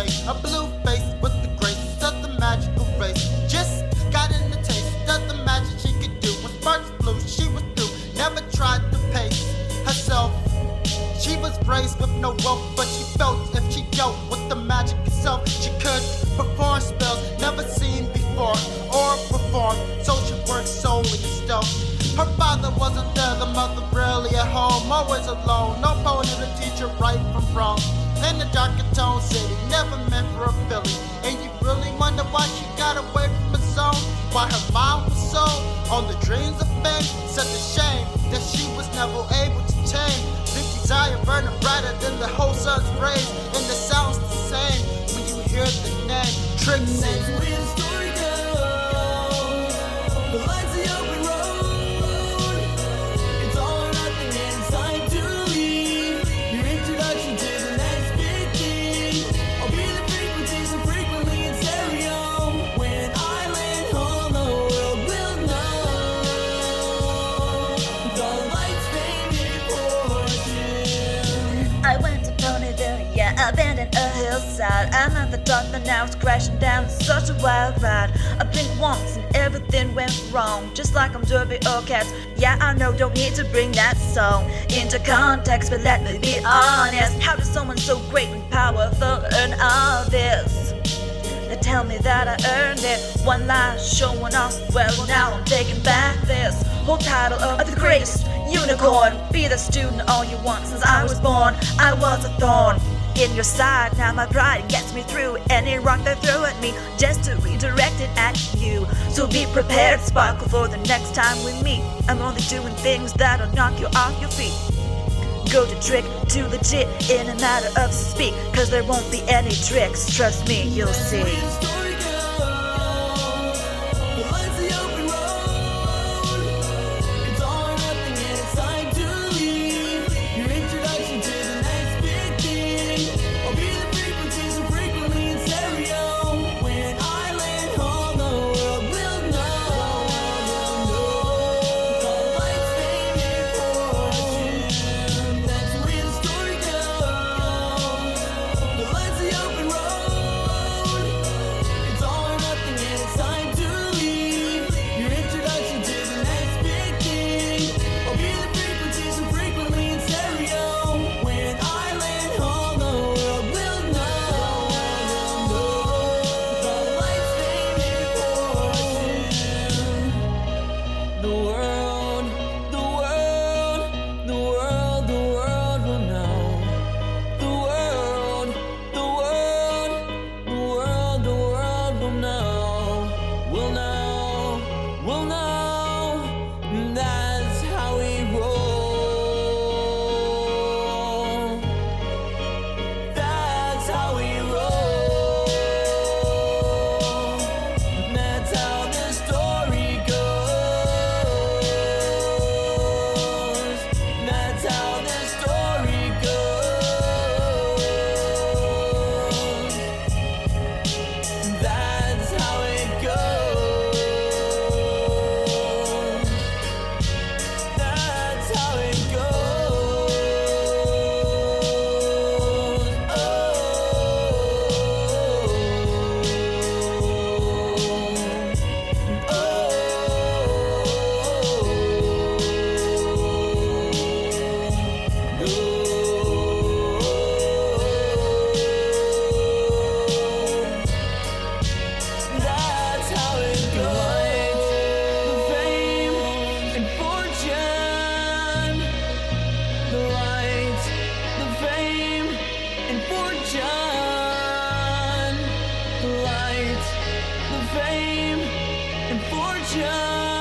face, a blue face with the grace of the magical race. Just got in the taste of the magic she could do. When sparks flew, she was through, never tried to pace herself. She was raised with no wealth, but she felt if she dealt with the magic itself, she could perform spells never seen before or perform social work solely in stealth. Her father wasn't there, the mother rarely at home, always alone, no poet to teach her right from wrong. In the darker tone city, never meant for a Philly. And you really wonder why she got away from the zone? Why her mind was so on the dreams of fame? Such a shame that she was never able to tame the desire burning brighter than the whole sun's rays. And the sound's the same when you hear the name Trixie. That's where the story goes. The lights of the open road. It's all or nothing and it's time to leave. Your introduction to the next big thing. I'll be the frequency so frequently in stereo. When I land home, the world will know. The lights fame and fortune. I went to Ponyville, yeah, abandoned a hillside. I'm at the dark, but now it's crashing down. Such a wild ride. I blinked once and everything went wrong. Just like I'm Derby or Cats. Yeah, I know, don't need to bring that song into context, but let me be honest. How does someone so great and powerful earn all this? They tell me that I earned it. One lie showing off. Well, now I'm taking back this whole title of the greatest unicorn. Be the student all you want. Since I was born, I was a thorn in your side. Now my pride gets me through any rock they throw at me, just to redirect it at you. So be prepared, sparkle, for the next time we meet. I'm only doing things that'll knock you off your feet. Go to trick to legit in a matter of speak, cause there won't be any tricks, trust me, you'll see. That's where the story goes. The lights of the open road. It's all or nothing and it's time to leave. Your introduction to the next big thing. I'll be the frequency so frequently in stereo. When I land home, the world will know. The lights fame and fortune. That's where the story goes. The lights of the open road. It's all or nothing and it's time to leave. Your introduction to the next big thing. I'll be the frequency so frequently in stereo. When I land home, the world will know. The lights fame and fortune. The world, the world, the world, the world will know. The world, the world, the world, the world will know. Will know, will know. That's how we roll. That's how we roll. That's how the story goes. That's how the story goes. That's how it goes. That's how it goes. That's how it goes. The fame and fortune. The light, the fame and fortune. The light, the fame and fortune.